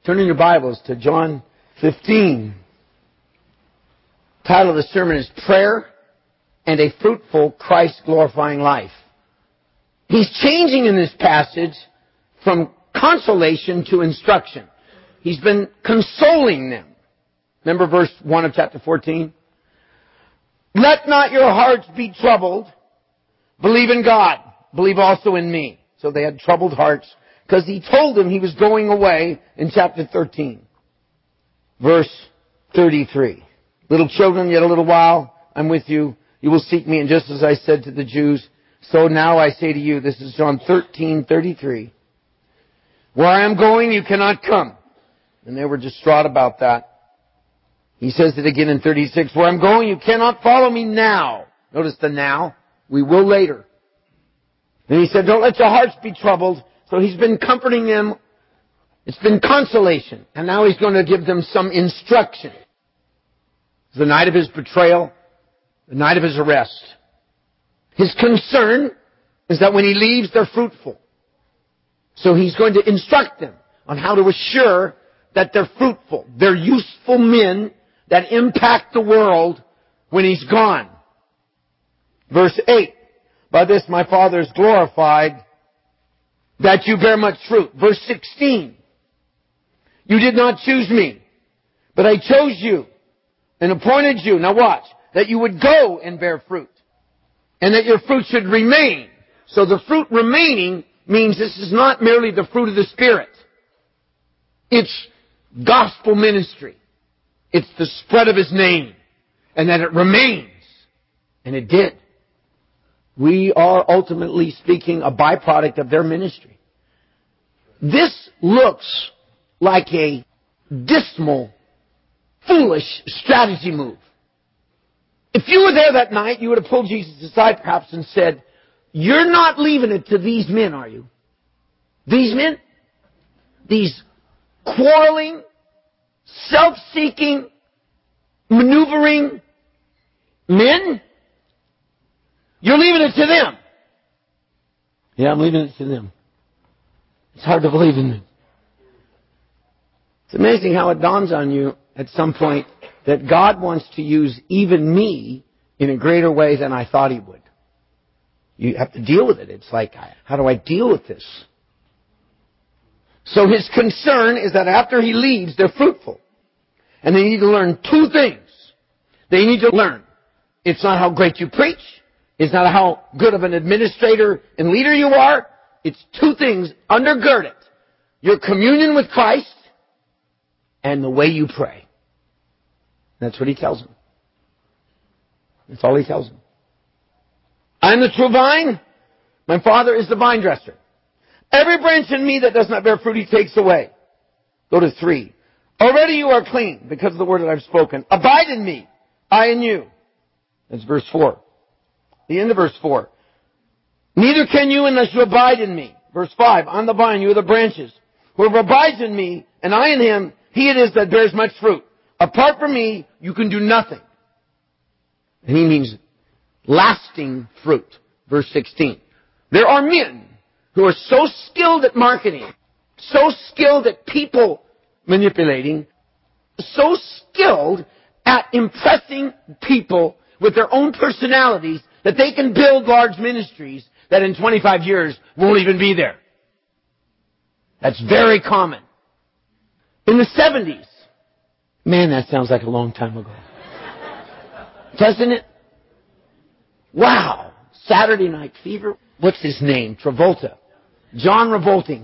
Turn in your Bibles to John 15. The title of the sermon is Prayer and a Fruitful Christ-Glorifying Life. He's changing in this passage from consolation to instruction. He's been consoling them. Remember verse 1 of chapter 14? Let not your hearts be troubled. Believe in God. Believe also in me. So they had troubled hearts because he told them he was going away in chapter 13. Verse 33. Little children, yet a little while, I'm with you. You will seek me, and just as I said to the Jews, so now I say to you, this is John 13:33. Where I am going, you cannot come. And they were distraught about that. He says it again in 36. Where I'm going, you cannot follow me now. Notice the now. We will later. And he said, don't let your hearts be troubled. So he's been comforting them. It's been consolation. And now he's going to give them some instruction. It's the night of his betrayal, the night of his arrest. His concern is that when he leaves, they're fruitful. So he's going to instruct them on how to assure that they're fruitful. They're useful men that impact the world when he's gone. Verse 8. By this my Father is glorified, that you bear much fruit. Verse 16. You did not choose me, but I chose you and appointed you. Now watch. That you would go and bear fruit. And that your fruit should remain. So the fruit remaining means this is not merely the fruit of the Spirit. It's gospel ministry. It's the spread of His name. And that it remains. And it did. We are ultimately speaking a byproduct of their ministry. This looks like a dismal, foolish strategy move. If you were there that night, you would have pulled Jesus aside perhaps and said, you're not leaving it to these men, are you? These men? These quarreling, self-seeking, maneuvering men? You're leaving it to them. Yeah, I'm leaving it to them. It's hard to believe in them. It's amazing how it dawns on you at some point that God wants to use even me in a greater way than I thought He would. You have to deal with it. It's like, how do I deal with this? So His concern is that after He leaves, they're fruitful. And they need to learn two things. They need to learn. It's not how great you preach. It's not how good of an administrator and leader you are. It's two things. Undergird it. Your communion with Christ and the way you pray. That's what He tells them. That's all He tells them. I am the true vine. My Father is the vine dresser. Every branch in me that does not bear fruit, He takes away. Go to 3. Already you are clean because of the word that I've spoken. Abide in me, I in you. That's verse 4. The end of verse 4. Neither can you unless you abide in me. Verse 5. I'm the vine, you are the branches. Whoever abides in me, and I in him, he it is that bears much fruit. Apart from me, you can do nothing. And he means lasting fruit. Verse 16. There are men who are so skilled at marketing, so skilled at people manipulating, so skilled at impressing people with their own personalities that they can build large ministries that in 25 years won't even be there. That's very common. In the 70s, man, that sounds like a long time ago. Doesn't it? Wow. Saturday Night Fever. What's his name? Travolta. John Revolting.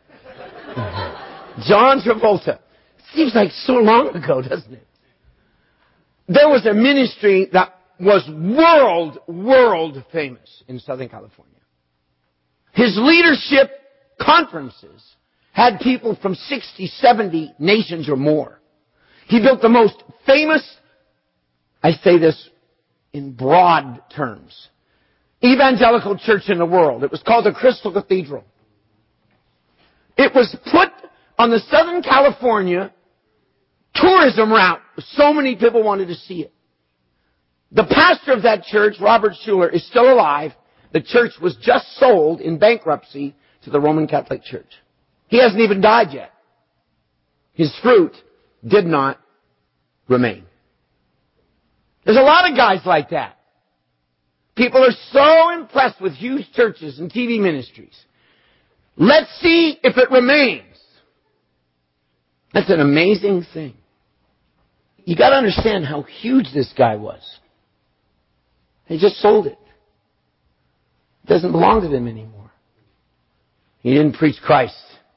John Travolta. Seems like so long ago, doesn't it? There was a ministry that was world famous in Southern California. His leadership conferences had people from 60, 70 nations or more. He built the most famous, I say this in broad terms, evangelical church in the world. It was called the Crystal Cathedral. It was put on the Southern California tourism route. So many people wanted to see it. The pastor of that church, Robert Schuller, is still alive. The church was just sold in bankruptcy to the Roman Catholic Church. He hasn't even died yet. His fruit did not remain. There's a lot of guys like that. People are so impressed with huge churches and TV ministries. Let's see if it remains. That's an amazing thing. You got to understand how huge this guy was. He just sold it. It doesn't belong to them anymore. He didn't preach Christ.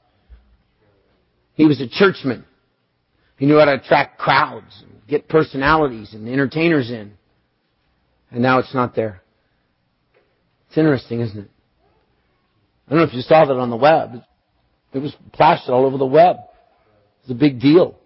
He was a churchman. He knew how to attract crowds and get personalities and entertainers in. And now it's not there. It's interesting, isn't it? I don't know if you saw that on the web. It was plastered all over the web. It's a big deal.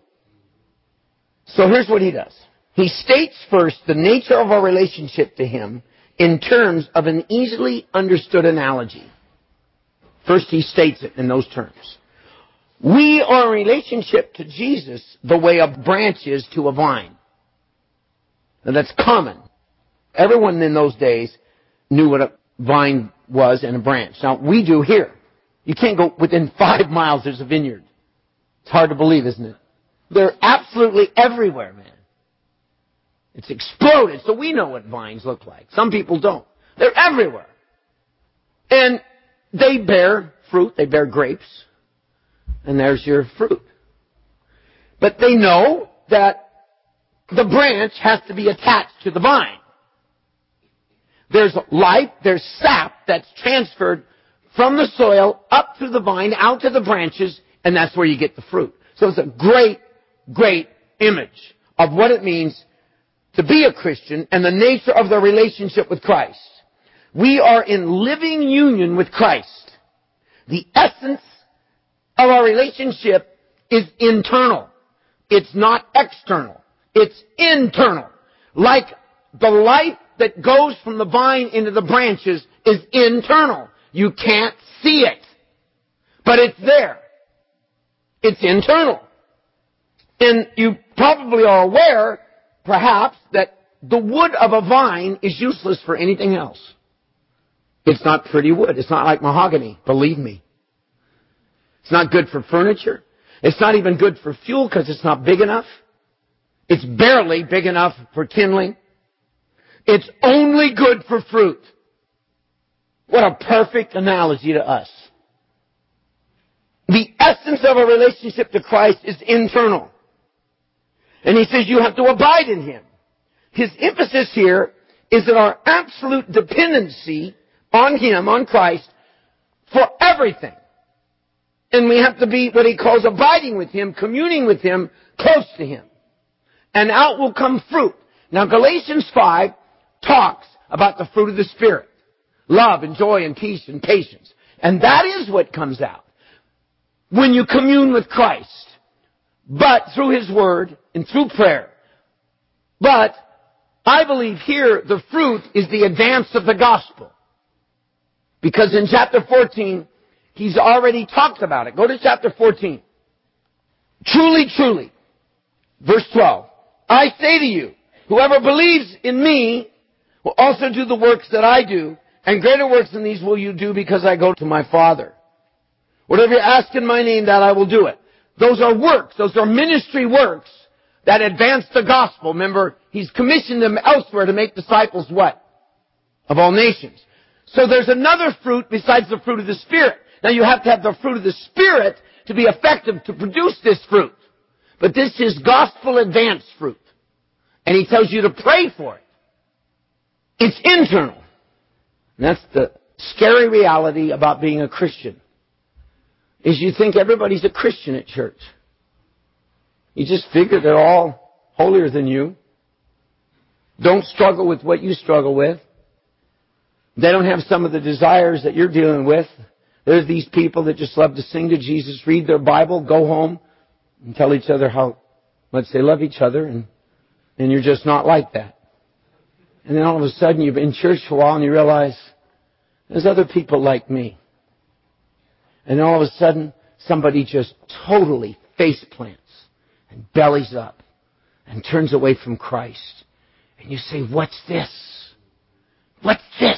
So here's what he does. He states first the nature of our relationship to Him in terms of an easily understood analogy. First, he states it in those terms. We are in relationship to Jesus the way a branch is to a vine. Now that's common. Everyone in those days knew what a vine was and a branch. Now we do here. You can't go within 5 miles, there's a vineyard. It's hard to believe, isn't it? They're absolutely everywhere, man. It's exploded, so we know what vines look like. Some people don't. They're everywhere. And they bear fruit, they bear grapes. And there's your fruit. But they know that the branch has to be attached to the vine. There's life, there's sap that's transferred from the soil up through the vine, out to the branches, and that's where you get the fruit. So it's a great, great image of what it means to be a Christian and the nature of the relationship with Christ. We are in living union with Christ. The essence of our relationship is internal. It's not external. It's internal. Like the life that goes from the vine into the branches is internal. You can't see it. But it's there. It's internal. And you probably are aware, perhaps, that the wood of a vine is useless for anything else. It's not pretty wood. It's not like mahogany, believe me. It's not good for furniture. It's not even good for fuel because it's not big enough. It's barely big enough for kindling. It's only good for fruit. What a perfect analogy to us. The essence of a relationship to Christ is internal. And he says you have to abide in Him. His emphasis here is that our absolute dependency on Him, on Christ, for everything. And we have to be what he calls abiding with Him, communing with Him, close to Him. And out will come fruit. Now Galatians 5 talks about the fruit of the Spirit. Love and joy and peace and patience. And that is what comes out when you commune with Christ. But through His Word and through prayer. But I believe here the fruit is the advance of the gospel. Because in chapter 14, he's already talked about it. Go to chapter 14. Truly, truly. Verse 12. I say to you, whoever believes in me will also do the works that I do, and greater works than these will you do because I go to my Father. Whatever you ask in my name, that I will do it. Those are works. Those are ministry works that advance the gospel. Remember, he's commissioned them elsewhere to make disciples what? Of all nations. So there's another fruit besides the fruit of the Spirit. Now you have to have the fruit of the Spirit to be effective to produce this fruit. But this is gospel advanced fruit. And he tells you to pray for it. It's internal. And that's the scary reality about being a Christian. Is you think everybody's a Christian at church. You just figure they're all holier than you. Don't struggle with what you struggle with. They don't have some of the desires that you're dealing with. There's these people that just love to sing to Jesus, read their Bible, go home, and tell each other how much they love each other, and you're just not like that. And then all of a sudden you've been in church for a while and you realize, there's other people like me. And all of a sudden, somebody just totally face plants and bellies up and turns away from Christ. And you say, what's this? What's this?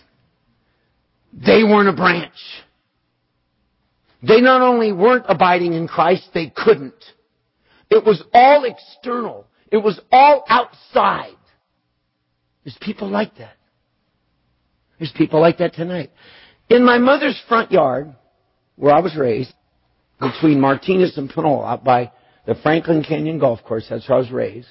They weren't a branch. They not only weren't abiding in Christ, they couldn't. It was all external. It was all outside. There's people like that. There's people like that tonight. In my mother's front yard, where I was raised, between Martinez and Panola, out by the Franklin Canyon Golf Course, that's where I was raised,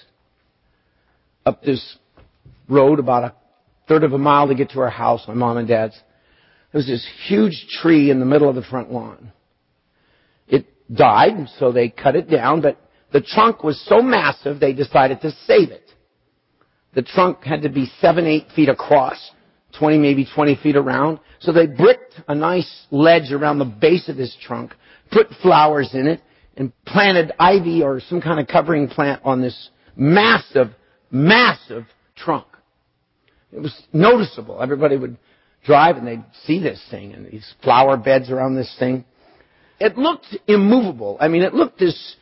up this road about a third of a mile to get to our house, my mom and dad's, there was this huge tree in the middle of the front lawn. It died, so they cut it down, but the trunk was so massive, they decided to save it. The trunk had to be 7-8 feet across, 20, maybe 20 feet around. So they bricked a nice ledge around the base of this trunk, put flowers in it, and planted ivy or some kind of covering plant on this massive, massive trunk. It was noticeable. Everybody would drive and they'd see this thing and these flower beds around this thing. It looked immovable. I mean, it looked as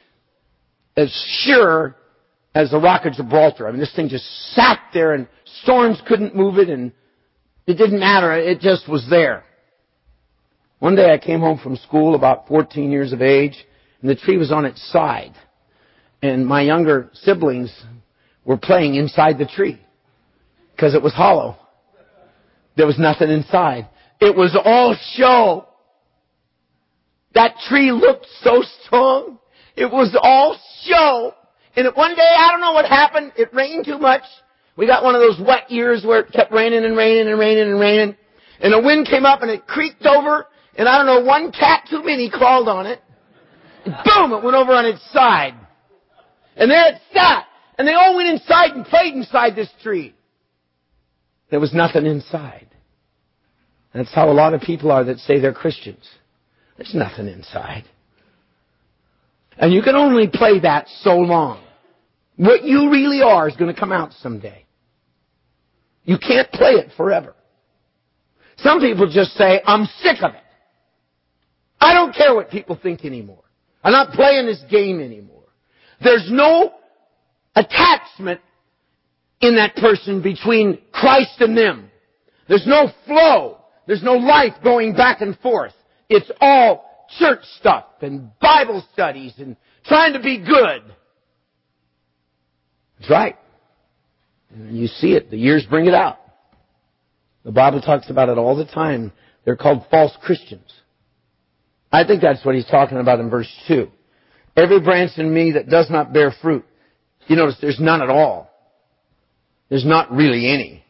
sure as the Rock of Gibraltar. I mean, this thing just sat there and storms couldn't move it and it didn't matter. It just was there. One day I came home from school about 14 years of age and the tree was on its side. And my younger siblings were playing inside the tree because it was hollow. There was nothing inside. It was all show. That tree looked so strong. It was all show. And one day, I don't know what happened. It rained too much. We got one of those wet years where it kept raining and raining and raining and raining. And the wind came up and it creaked over. And I don't know, one cat too many crawled on it. And boom, it went over on its side. And there it sat. And they all went inside and played inside this tree. There was nothing inside. That's how a lot of people are that say they're Christians. There's nothing inside. And you can only play that so long. What you really are is going to come out someday. You can't play it forever. Some people just say, I'm sick of it. I don't care what people think anymore. I'm not playing this game anymore. There's no attachment in that person between Christ and them. There's no flow. There's no life going back and forth. It's all church stuff and Bible studies and trying to be good. That's right. And you see it. The years bring it out. The Bible talks about it all the time. They're called false Christians. I think that's what he's talking about in verse 2. Every branch in me that does not bear fruit. You notice there's none at all. There's not really any.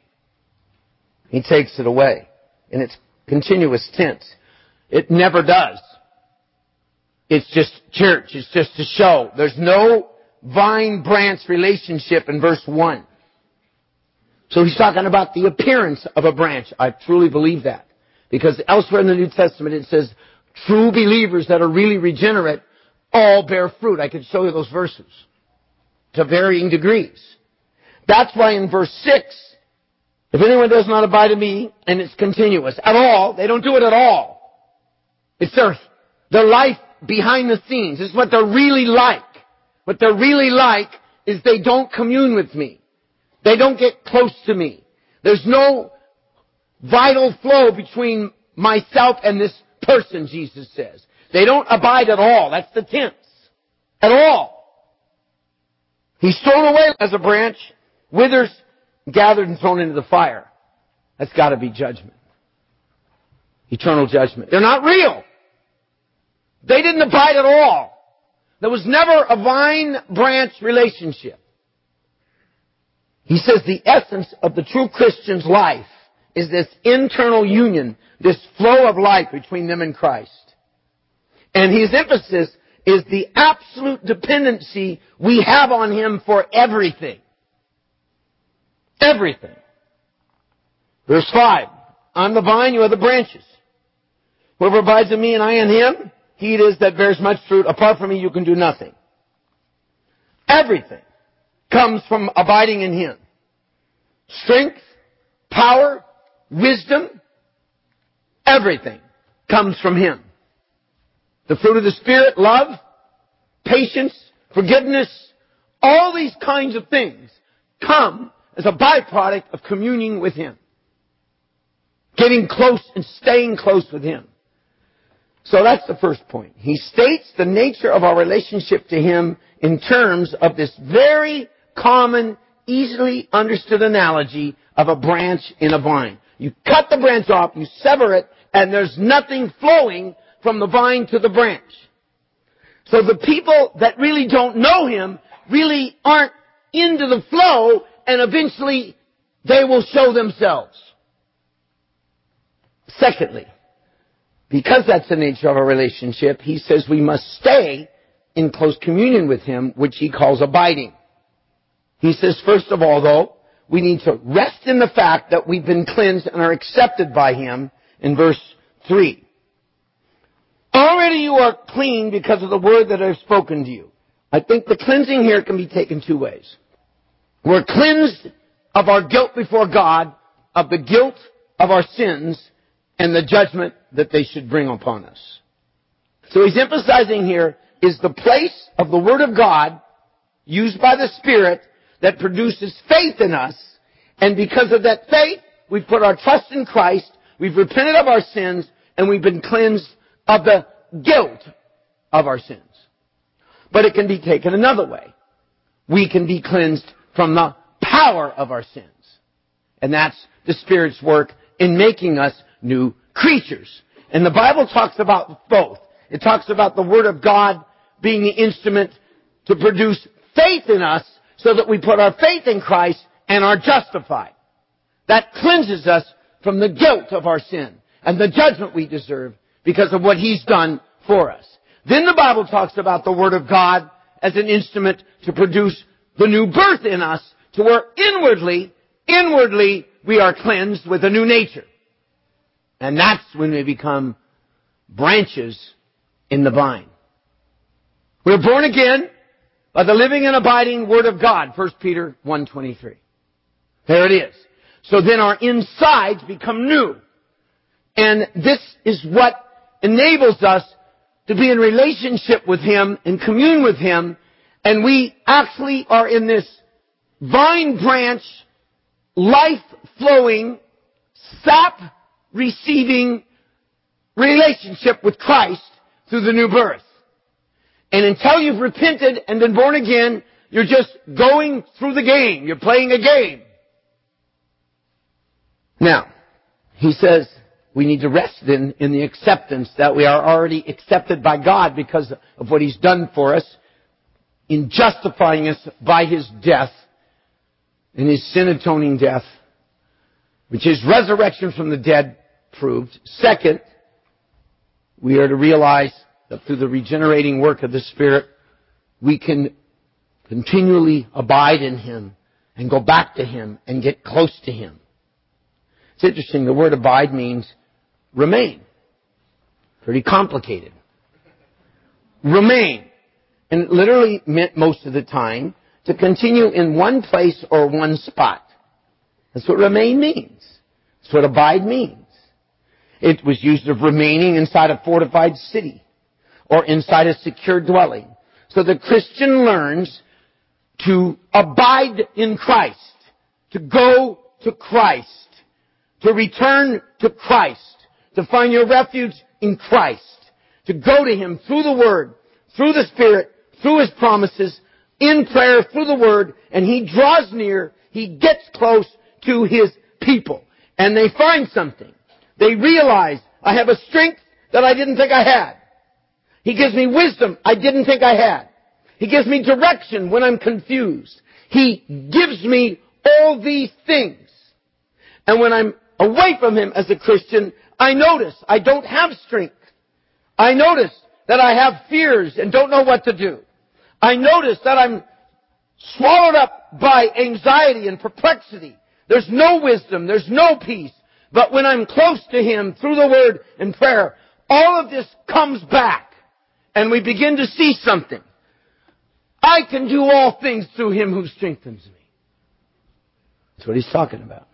He takes it away. And it's continuous tense. It never does. It's just church. It's just a show. There's no vine-branch relationship in verse 1. So he's talking about the appearance of a branch. I truly believe that. Because elsewhere in the New Testament it says, true believers that are really regenerate all bear fruit. I could show you those verses to varying degrees. That's why in verse 6, if anyone does not abide in me, and it's continuous at all, they don't do it at all. It's their life behind the scenes. It's what they're really like. What they're really like is they don't commune with me. They don't get close to me. There's no vital flow between myself and this person, Jesus says. They don't abide at all. That's the tense. At all. He's thrown away as a branch, withers, gathered and thrown into the fire. That's got to be judgment. Eternal judgment. They're not real. They didn't abide at all. There was never a vine-branch relationship. He says the essence of the true Christian's life is this internal union, this flow of life between them and Christ. And his emphasis is the absolute dependency we have on Him for everything. Everything. Verse 5. I'm the vine, you are the branches. Whoever abides in me and I in him, he it is that bears much fruit. Apart from me, you can do nothing. Everything comes from abiding in Him. Strength, power, wisdom, everything comes from Him. The fruit of the Spirit, love, patience, forgiveness, all these kinds of things come as a byproduct of communing with Him. Getting close and staying close with Him. So that's the first point. He states the nature of our relationship to Him in terms of this very common, easily understood analogy of a branch in a vine. You cut the branch off, you sever it, and there's nothing flowing from the vine to the branch. So the people that really don't know Him really aren't into the flow, and eventually they will show themselves. Secondly, because that's the nature of our relationship, he says we must stay in close communion with Him, which he calls abiding. He says, first of all, though, we need to rest in the fact that we've been cleansed and are accepted by Him in verse 3. Already you are clean because of the word that I've spoken to you. I think the cleansing here can be taken two ways. We're cleansed of our guilt before God, of the guilt of our sins, and the judgment that they should bring upon us. So he's emphasizing here is the place of the Word of God used by the Spirit that produces faith in us, and because of that faith, we've put our trust in Christ, we've repented of our sins, and we've been cleansed of the guilt of our sins. But it can be taken another way. We can be cleansed from the power of our sins. And that's the Spirit's work in making us new creatures. And the Bible talks about both. It talks about the Word of God being the instrument to produce faith in us so that we put our faith in Christ and are justified. That cleanses us from the guilt of our sin and the judgment we deserve because of what He's done for us. Then the Bible talks about the Word of God as an instrument to produce the new birth in us to where inwardly we are cleansed with a new nature. And that's when we become branches in the vine. We're born again by the living and abiding Word of God, 1 Peter 1:23. There it is. So then our insides become new. And this is what enables us to be in relationship with Him and commune with Him. And we actually are in this vine branch, life-flowing, sap-receiving relationship with Christ through the new birth. And until you've repented and been born again, you're just going through the game. You're playing a game. Now, he says we need to rest in the acceptance that we are already accepted by God because of what He's done for us in justifying us by His death, in His sin-atoning death, which His resurrection from the dead proved. Second, we are to realize that through the regenerating work of the Spirit, we can continually abide in Him and go back to Him and get close to Him. It's interesting, the word abide means remain. Pretty complicated. Remain. And it literally meant most of the time to continue in one place or one spot. That's what remain means. That's what abide means. It was used of remaining inside a fortified city or inside a secure dwelling. So the Christian learns to abide in Christ, to go to Christ, to return to Christ, to find your refuge in Christ, to go to Him through the Word, through the Spirit, through His promises, in prayer, through the Word, and He draws near, He gets close to His people. And they find something. They realize, I have a strength that I didn't think I had. He gives me wisdom I didn't think I had. He gives me direction when I'm confused. He gives me all these things. And when I'm away from Him as a Christian, I notice I don't have strength. I notice that I have fears and don't know what to do. I notice that I'm swallowed up by anxiety and perplexity. There's no wisdom. There's no peace. But when I'm close to Him through the Word and prayer, all of this comes back. And we begin to see something. I can do all things through Him who strengthens me. That's what he's talking about.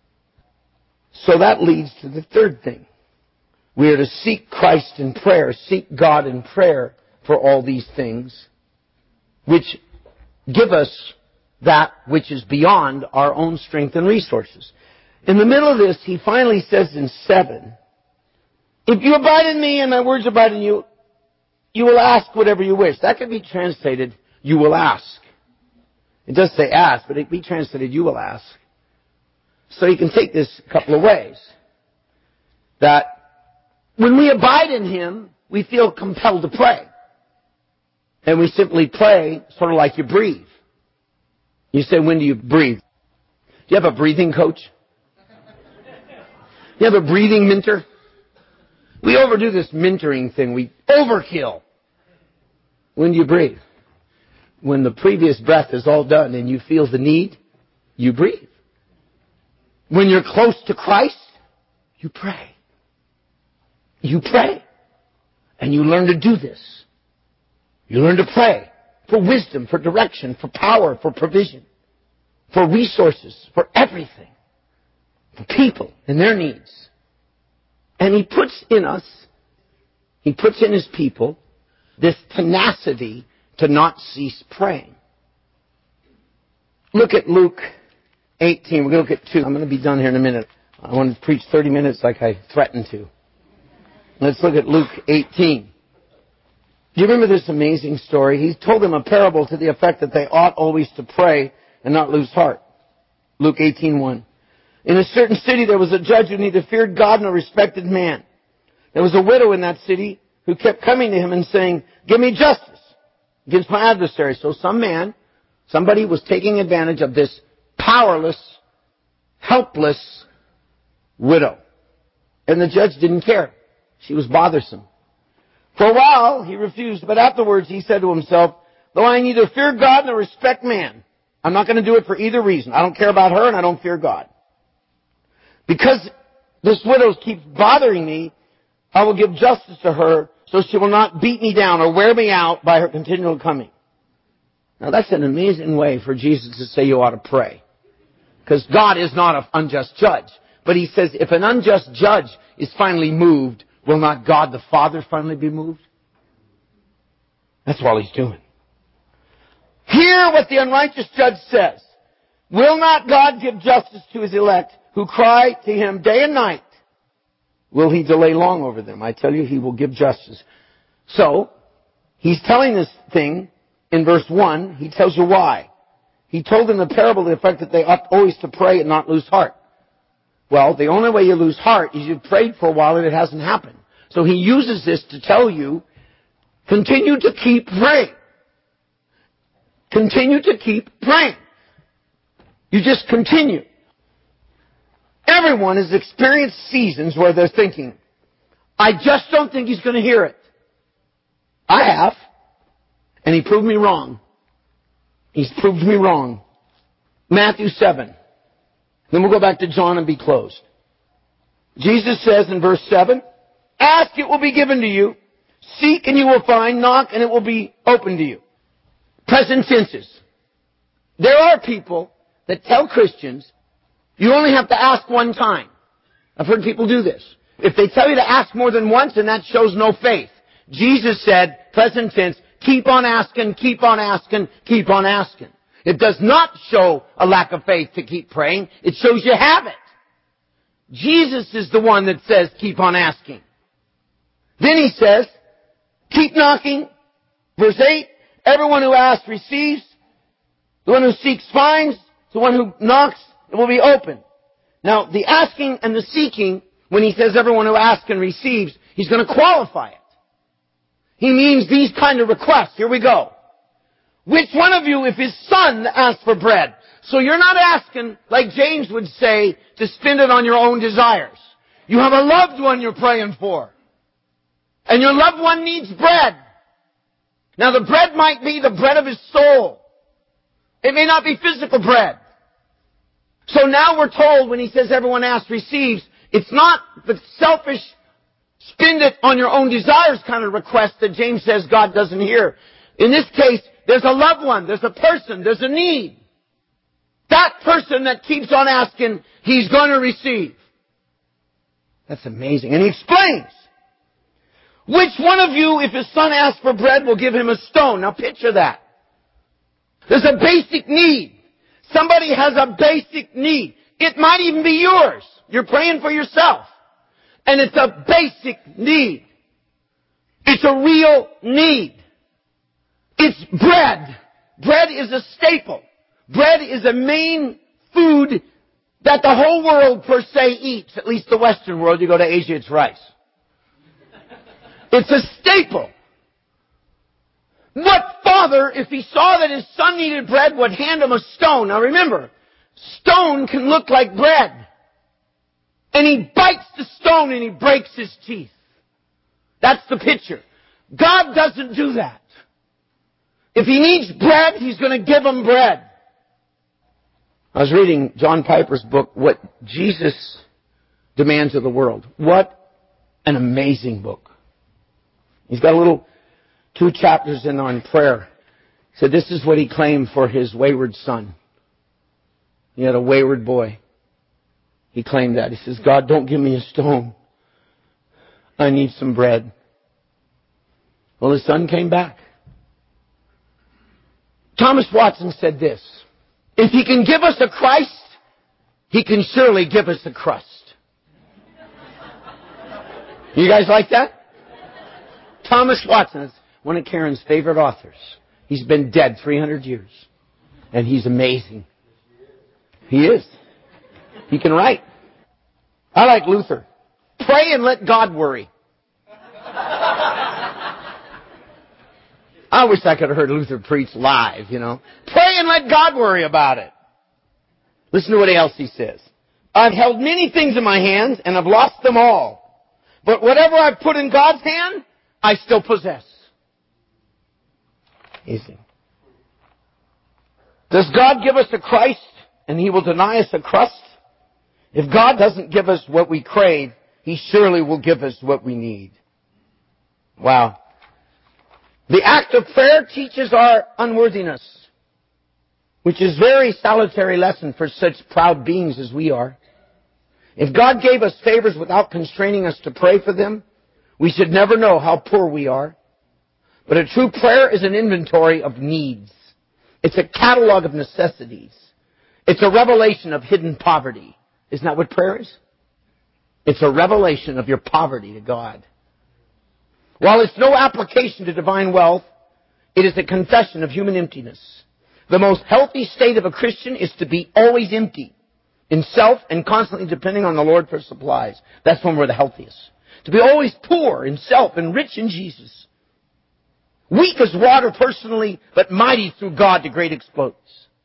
So that leads to the third thing. We are to seek Christ in prayer, seek God in prayer for all these things, which give us that which is beyond our own strength and resources. In the middle of this, he finally says in 7, If you abide in me and my words abide in you, you will ask whatever you wish. That could be translated, you will ask. It does say ask, but it can be translated, you will ask. So you can take this a couple of ways. That when we abide in Him, we feel compelled to pray. And we simply pray sort of like you breathe. You say, when do you breathe? Do you have a breathing coach? Do you have a breathing mentor? We overdo this mentoring thing. We overkill. When do you breathe? When the previous breath is all done and you feel the need, you breathe. When you're close to Christ, you pray. You pray. And you learn to do this. You learn to pray for wisdom, for direction, for power, for provision, for resources, for everything, for people and their needs. And He puts in us, He puts in His people, this tenacity to not cease praying. Look at Luke 18. We're going to look at 2. I'm going to be done here in a minute. I want to preach 30 minutes like I threatened to. Let's look at Luke 18. Do you remember this amazing story? He told them a parable to the effect that they ought always to pray and not lose heart. Luke 18:1. In a certain city there was a judge who neither feared God nor respected man. There was a widow in that city who kept coming to him and saying, give me justice against my adversary. So somebody was taking advantage of this powerless, helpless widow. And the judge didn't care. She was bothersome. For a while he refused, but afterwards he said to himself, though I neither fear God nor respect man, I'm not going to do it for either reason. I don't care about her and I don't fear God. Because this widow keeps bothering me, I will give justice to her so she will not beat me down or wear me out by her continual coming. Now that's an amazing way for Jesus to say you ought to pray. Because God is not an unjust judge. But He says if an unjust judge is finally moved, will not God the Father finally be moved? That's all He's doing. Hear what the unrighteous judge says. Will not God give justice to His elect who cry to Him day and night? Will He delay long over them? I tell you, He will give justice. So, He's telling this thing in verse 1. He tells you why. He told them the parable to the effect that they ought always to pray and not lose heart. Well, the only way you lose heart is you've prayed for a while and it hasn't happened. So He uses this to tell you, continue to keep praying. Continue to keep praying. You just continue. Everyone has experienced seasons where they're thinking, I just don't think He's going to hear it. I have. And He proved me wrong. He's proved me wrong. Matthew 7. Then we'll go back to John and be closed. Jesus says in verse 7, ask, it will be given to you. Seek and you will find. Knock and it will be open to you. Present tenses. There are people that tell Christians, you only have to ask one time. I've heard people do this. If they tell you to ask more than once, then that shows no faith. Jesus said, present tense, keep on asking, keep on asking, keep on asking. It does not show a lack of faith to keep praying. It shows you have it. Jesus is the one that says, keep on asking. Then He says, keep knocking. Verse 8, everyone who asks receives. The one who seeks finds. The one who knocks, it will be open. Now, the asking and the seeking, when He says everyone who asks and receives, He's going to qualify it. He means these kind of requests. Here we go. Which one of you, if his son asks for bread? So you're not asking, like James would say, to spend it on your own desires. You have a loved one you're praying for. And your loved one needs bread. Now the bread might be the bread of his soul. It may not be physical bread. So now we're told when He says everyone asks receives, it's not the selfish spend it on your own desires kind of request that James says God doesn't hear. In this case, there's a loved one, there's a person, there's a need. That person that keeps on asking, He's going to receive. That's amazing. And He explains. Which one of you, if his son asks for bread, will give him a stone? Now picture that. There's a basic need. Somebody has a basic need. It might even be yours. You're praying for yourself. And it's a basic need. It's a real need. It's bread. Bread is a staple. Bread is a main food that the whole world per se eats. At least the Western world. You go to Asia, it's rice. It's a staple. What father, if he saw that his son needed bread, would hand him a stone? Now remember, stone can look like bread. And he bites the stone and he breaks his teeth. That's the picture. God doesn't do that. If he needs bread, he's going to give him bread. I was reading John Piper's book, What Jesus Demands of the World. What an amazing book. He's got a little 2 chapters in on prayer. He said this is what he claimed for his wayward son. He had a wayward boy. He claimed that. He says, God, don't give me a stone. I need some bread. Well, his son came back. Thomas Watson said this, if he can give us a Christ, he can surely give us a crust. You guys like that? Thomas Watson is one of Karen's favorite authors. He's been dead 300 years. And he's amazing. He is. He can write. I like Luther. Pray and let God worry. I wish I could have heard Luther preach live, you know. Pray and let God worry about it. Listen to what else he says. I've held many things in my hands and I've lost them all. But whatever I've put in God's hand, I still possess. Easy. Does God give us a Christ and He will deny us a crust? If God doesn't give us what we crave, He surely will give us what we need. Wow. The act of prayer teaches our unworthiness, which is a very salutary lesson for such proud beings as we are. If God gave us favors without constraining us to pray for them, we should never know how poor we are. But a true prayer is an inventory of needs. It's a catalog of necessities. It's a revelation of hidden poverty. Isn't that what prayer is? It's a revelation of your poverty to God. While it's no application to divine wealth, it is a confession of human emptiness. The most healthy state of a Christian is to be always empty in self and constantly depending on the Lord for supplies. That's when we're the healthiest. To be always poor in self and rich in Jesus. Weak as water personally, but mighty through God to great exploits.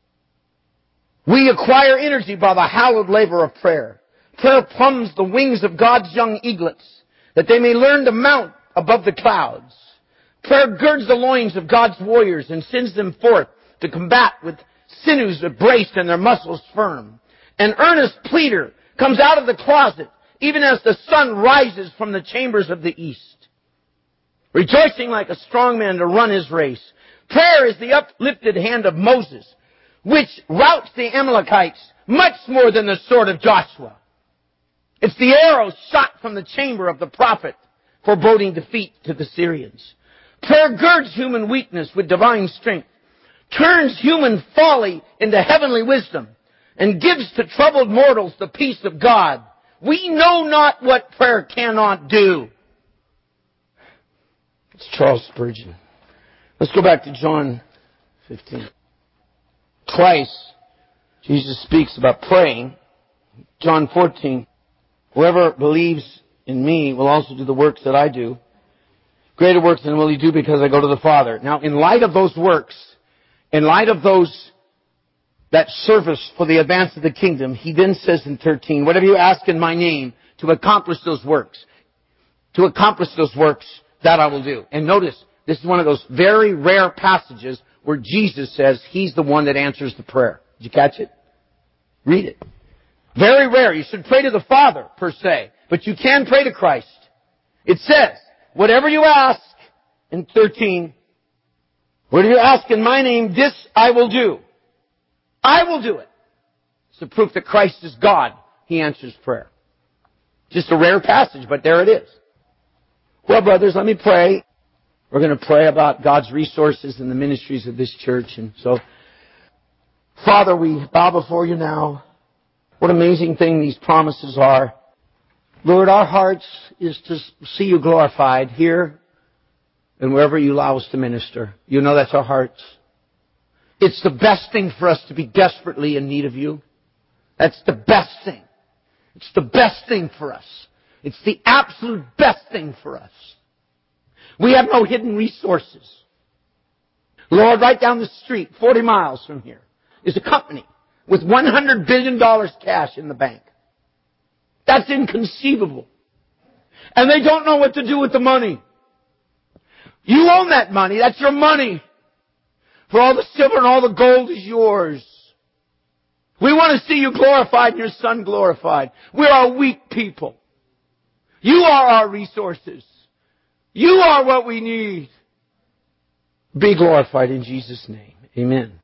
We acquire energy by the hallowed labor of prayer. Prayer plumbs the wings of God's young eaglets, that they may learn to mount above the clouds. Prayer girds the loins of God's warriors and sends them forth to combat with sinews braced and their muscles firm. An earnest pleader comes out of the closet, even as the sun rises from the chambers of the east, rejoicing like a strong man to run his race. Prayer is the uplifted hand of Moses, which routs the Amalekites much more than the sword of Joshua. It's the arrow shot from the chamber of the prophet, foreboding defeat to the Syrians. Prayer girds human weakness with divine strength, turns human folly into heavenly wisdom, and gives to troubled mortals the peace of God. We know not what prayer cannot do. It's Charles Spurgeon. Let's go back to John 15. Twice, Jesus speaks about praying. John 14, whoever believes in me will also do the works that I do. Greater works than will he do because I go to the Father. Now, in light of those works, in light of that service for the advance of the kingdom, he then says in 13, whatever you ask in my name to accomplish those works, that I will do. And notice, this is one of those very rare passages where Jesus says He's the one that answers the prayer. Did you catch it? Read it. Very rare. You should pray to the Father, per se. But you can pray to Christ. It says, whatever you ask, in 13, whatever you ask in my name, this I will do. I will do it. It's the proof that Christ is God. He answers prayer. Just a rare passage, but there it is. Well, brothers, let me pray. We're going to pray about God's resources and the ministries of this church. And so, Father, we bow before you now. What an amazing thing these promises are. Lord, our hearts is to see you glorified here and wherever you allow us to minister. You know that's our hearts. It's the best thing for us to be desperately in need of you. That's the best thing. It's the best thing for us. It's the absolute best thing for us. We have no hidden resources. Lord, right down the street, 40 miles from here, is a company with $100 billion cash in the bank. That's inconceivable. And they don't know what to do with the money. You own that money. That's your money. For all the silver and all the gold is yours. We want to see you glorified and your Son glorified. We're a weak people. You are our resources. You are what we need. Be glorified in Jesus' name. Amen.